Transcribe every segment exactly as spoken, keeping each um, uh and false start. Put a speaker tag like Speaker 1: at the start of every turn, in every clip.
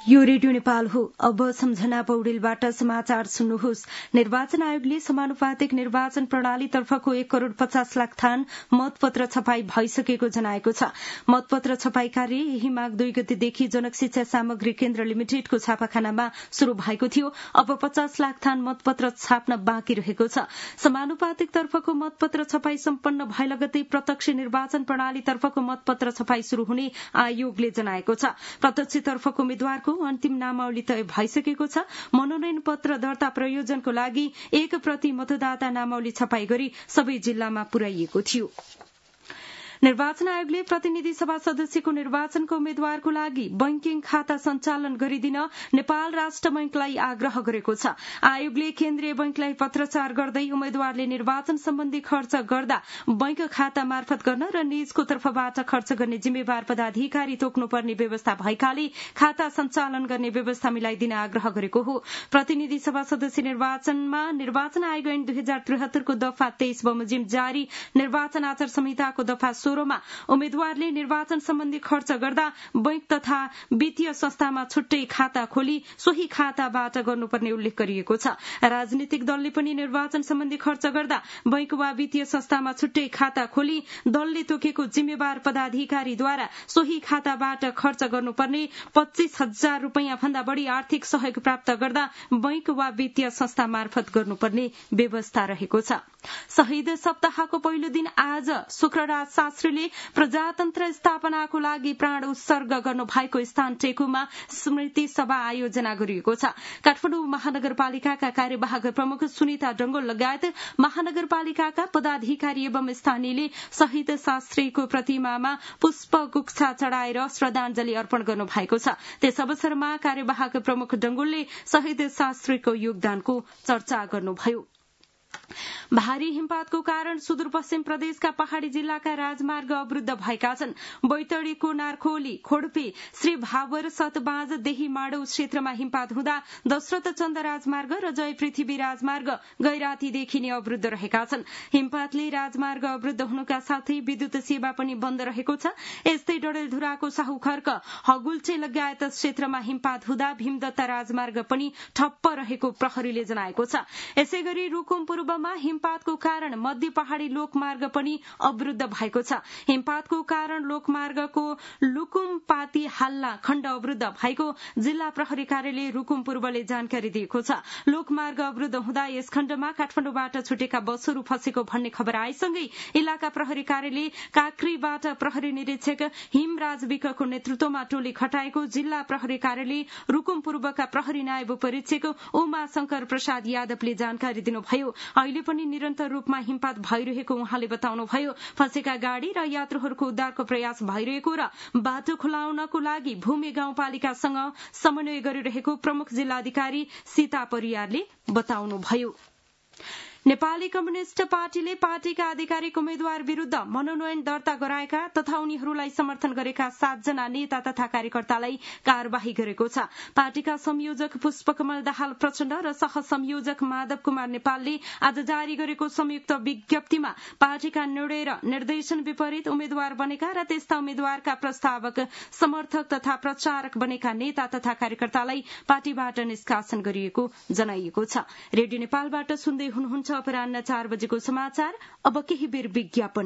Speaker 1: यो रेडियो नेपाल हो। अब सम्झना पौडेलबाट समाचार सुन्नुहोस्। निर्वाचन आयोगले समानुपातिक निर्वाचन प्रणालीतर्फको एक करोड़ पचास लाख थान मतपत्र छपाई भइसकेको जनाएको छ। मतपत्र छपाई कार्य यही माघ दुई गतेदेखि जनक शिक्षा सामग्री केन्द्र लिमिटेडको छापाखानामा शुरू भएको थियो। अब पचास लाख थान मतपत्र छाप्न बाँकी रहेको छ। समानुपातिक तर्फको मतपत्र छपाई सम्पन्न भए लगतै प्रत्यक्ष निर्वाचन प्रणालीतर्फको मतपत्र छपाई शुरू हुने आयोगले जनाएको छ। प्रत्यक्षतर्फको उम्मेद्वारको अन्तिम नामावली तय भइसकेको छ। मनोनयन पत्र दर्ता प्रयोजनको लागि एक प्रति मतदाता नामावली छपाई गरी सबै जिल्लामा पुर्याइएको थियो। निर्वाचन आयोगले प्रतिनिधि सभा सदस्यको निर्वाचनको उम्मेद्वारको लागि बैंकिङ खाता सञ्चालन गरिदिन नेपाल राष्ट्र बैंकलाई आग्रह गरेको छ। आयोगले केन्द्रीय बैंकलाई पत्रचार गर्दै उम्मेद्वारले निर्वाचन सम्बन्धी खर्च गर्दा बैंक खाता मार्फत गर्न र निजको तर्फबाट खर्च गर्ने जिम्मेवार पदाधिकारी तोक्नुपर्ने व्यवस्था भएकाले खाता सञ्चालन गर्ने व्यवस्था मिलाइदिन आग्रह गरेको हो। प्रतिनिधि सभा सदस्य निर्वाचनमा निर्वाचन आयोग ऐन दुई हजार त्रिहत्तरको दफा तेइस बमोजिम जारी निर्वाचन आचार संहिताको दफा सोह्रमा उम्मेद्वारले निर्वाचन सम्बन्धी खर्च गर्दा बैंक तथा वित्तीय संस्थामा छुट्टै खाता खोली सोही खाताबाट गर्नुपर्ने उल्लेख गरिएको छ। राजनीतिक दलले पनि निर्वाचन सम्बन्धी खर्च गर्दा बैंक वा वित्तीय संस्थामा छुट्टै खाता खोली दलले तोकेको जिम्मेवार पदाधिकारीद्वारा सोही खाताबाट खर्च गर्नुपर्ने पच्चीस हजार रूपियाँ भन्दा बढ़ी आर्थिक सहयोग प्राप्त गर्दा बैंक वा वित्तीय संस्था मार्फत गर्नुपर्ने व्यवस्था रहेको छ। शहीद सप्ताहको पहिलो दिन आज शुक्रराज शास्त्रीले प्रजातन्त्र स्थापनाको लागि प्राण उत्सर्ग गर्नु भएको स्थान टेकुमा स्मृति सभा आयोजना गरिएको छ। काठमाडौँ महानगरपालिकाका कार्यवाहक प्रमुख सुनिता डंगोल लगायत महानगरपालिकाका पदाधिकारी एवं स्थानीयले शहीद शास्त्रीको प्रतिमामा पुष्प गुच्छा चढ़ाएर श्रद्धाञ्जली अर्पण गर्नु भएको छ। त्यस अवसरमा कार्यवाहक प्रमुख डंगोलले शहीद शास्त्रीको योगदानको चर्चा गर्नुभयो। भारी हिमपातको कारण सुदूरपश्चिम प्रदेशका पहाड़ी जिल्लाका राजमार्ग अवरूद्ध भएका छन्। बैतडीको नारखोली खोडपी श्री भावर सतबाज देही माडौ क्षेत्रमा हिमपात हुँदा दशरथ चन्द राजमार्ग र जय पृथ्वी राजमार्ग गैरातीदेखि नै अवरूद्ध रहेका छन्। हिमपातले राजमार्ग अवरूद्ध हुनुका साथै विद्युत सेवा पनि बन्द रहेको छ। यस्तै डडेलधुराको साहु खर्क हगुल्चे लगायत क्षेत्रमा हिमपात हुँदा भीमदत्ता राजमार्ग पनि ठप्प रहेको प्रहरीले जनाएको छ। यसै गरी रुकुम पूर्वमा हिमपातको कारण मध्य पहाड़ी लोकमार्ग पनि अवरूद्ध भएको छ। हिमपातको कारण लोकमार्गको लुकुम पाती हाल्ला खण्ड अवरूद्ध भएको जिल्ला प्रहरी कार्यालय रुकुम पूर्वले जानकारी दिएको छ। लोकमार्ग अवरूद्ध हुँदा यस खण्डमा काठमाडौँबाट छुटेका बसहरू फँसेको भन्ने खबर आएसँगै इलाका प्रहरी कार्यालय काँक्रीबाट प्रहरी निरीक्षक हिमराज विकको नेतृत्वमा टोली खटाएको जिल्ला प्रहरी कार्यालय रुकुम पूर्वका प्रहरी नायब परीक्षक उमा शंकर प्रसाद यादवले जानकारी दिनुभयो। अहिले पनि निरन्तर रूपमा हिमपात भइरहेको उहाँले बताउनुभयो। फँसेका गाड़ी र यात्रुहरूको उद्धारको प्रयास भइरहेको र बाटो खुलाउनको लागि भूमि गाउँपालिकासँग समन्वय गरिरहेको प्रमुख जिल्लाधिकारी सीता परियारले बताउनुभयो। नेपाली कम्युनिष्ट पार्टीले पार्टीका आधिकारिक उम्मेद्वार विरूद्ध मनोनयन दर्ता गराएका तथा उनीहरूलाई समर्थन गरेका सातजना नेता तथा कार्यकर्तालाई कार्यवाही गरेको छ। पार्टीका संयोजक पुष्पकमल दाहाल प्रचण्ड र सह संयोजक माधव कुमार नेपालले आज जारी गरेको संयुक्त विज्ञप्तिमा पार्टीका निर्णय र निर्देशन विपरीत उम्मेद्वार बनेका र त्यस्ता उम्मेद्वारका प्रस्तावक समर्थक तथा प्रचारक बनेका नेता तथा कार्यकर्तालाई पार्टीबाट निष्कासन गरिएको जनाइएको छ। रेडियो नेपालबाट सुन्दै हुनुहुन्छ अपराह्न चार बजेको समाचार। अब केही बेर विज्ञापन।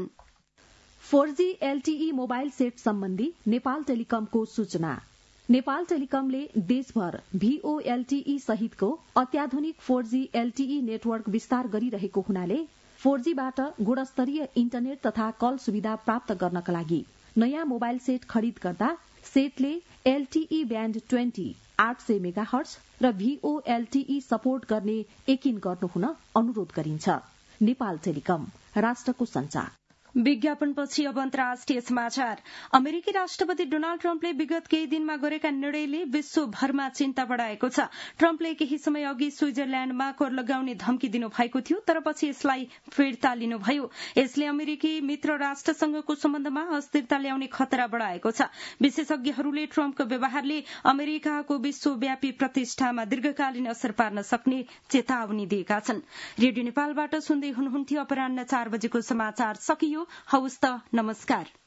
Speaker 2: Four G LTE mobile set सम्बन्धी नेपाल टेलिकमको सूचना। नेपाल टेलिकमले देशभर भीओएलटीई सहितको अत्याधुनिक फोर जी एलटीई नेटवर्क विस्तार गरिरहेको हुनाले फोर जी बाट गुणस्तरीय इन्टरनेट तथा कल सुविधा प्राप्त गर्नका लागि नयाँ मोबाइल सेट खरिद गर्दा सेटले एलटीई ब्याण्ड ट्वेन्टी आठ सय मेगाहर्ज र भीओएलटीई सपोर्ट गर्ने यकिन गर्नुहुन अनुरोध गरिन्छ। नेपाल टेलिकम, राष्ट्रको संचार।
Speaker 1: विज्ञापनपछि अब अन्तर्राष्ट्रिय समाचार। अमेरिकी राष्ट्रपति डोनाल्ड ट्रम्पले विगत केही दिनमा गरेका निर्णयले विश्वभरमा चिन्ता बढ़ाएको छ। ट्रम्पले केही समय अघि स्विजरल्याण्डमा कर लगाउने धम्की दिनुभएको थियो, तर पछि यसलाई फिर्ता लिनुभयो। यसले अमेरिकी मित्र राष्ट्रसँगको सम्बन्धमा अस्थिरता ल्याउने खतरा बढ़ाएको छ। विशेषज्ञहरूले ट्रम्पको व्यवहारले अमेरिकाको विश्वव्यापी प्रतिष्ठामा दीर्घकालीन असर पार्न सक्ने चेतावनी दिएका छन्। रेडियो नेपालबाट सुन्दै हुनुहुन्थ्यो अपराह्न चार बजेको समाचार सकियो। हवस् त, नमस्कार।